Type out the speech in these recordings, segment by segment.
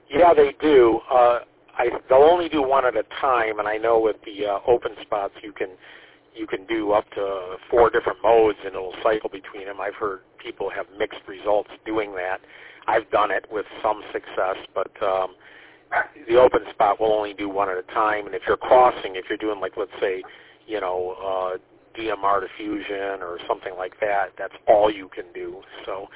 Yeah, they do. They'll only do one at a time, and I know with the open spots you can do up to 4 different modes, and it'll cycle between them. I've heard people have mixed results doing that. I've done it with some success, but the open spot will only do one at a time. And if you're crossing, if you're doing like, let's say, DMR diffusion or something like that, that's all you can do. So,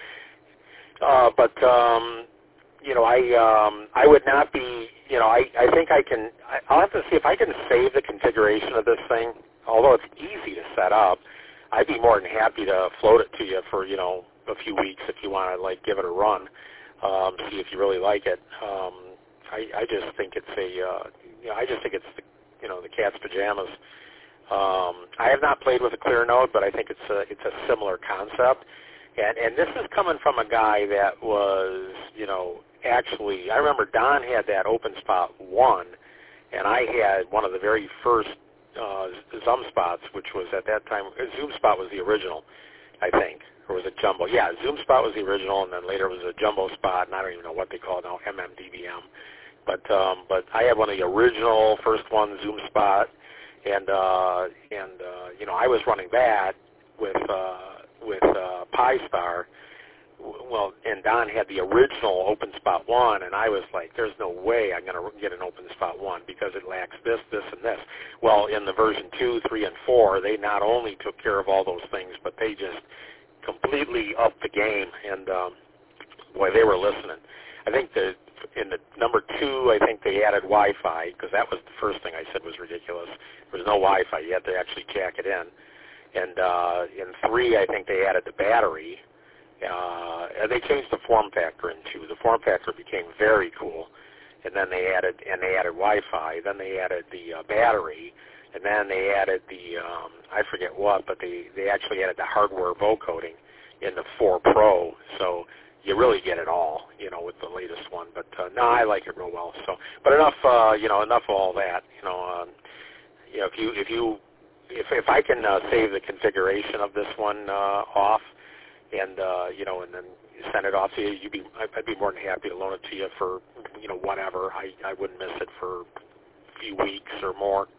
I would not be, I think I can, I'll have to see if I can save the configuration of this thing. Although it's easy to set up, I'd be more than happy to float it to you for, a few weeks if you want to, like, give it a run, see if you really like it. I just think it's the cat's pajamas. I have not played with a clear node, but I think it's a similar concept. And this is coming from a guy that was, actually, I remember Don had that Open Spot 1, and I had one of the very first Zum Spots, which was at that time, Zoom Spot was the original, I think, or was it Jumbo? Yeah, Zoom Spot was the original, and then later it was a Jumbo Spot, and I don't even know what they call it now, MMDBM. But I had one of the original first one, Zoom Spot, and I was running that with PyStar. Well, and Don had the original Open Spot 1, and I was like, there's no way I'm going to get an Open Spot 1 because it lacks this, this, and this. Well, in the version 2, 3, and 4, they not only took care of all those things, but they just completely upped the game, and boy, they were listening. I think in the number 2, I think they added Wi-Fi, because that was the first thing I said was ridiculous. There was no Wi-Fi. You had to actually jack it in. And in 3, I think they added the battery. And they changed the form factor in 2. The form factor became very cool. And then they added Wi-Fi. Then they added the battery. And then they added the, I forget what, but they actually added the hardware vocoding in the 4 Pro. So you really get it all, with the latest one. But no, I like it real well. So, but enough of all that. If I can save the configuration of this one off, and and then send it off to you, I'd be more than happy to loan it to you for whatever. I wouldn't miss it for a few weeks or more.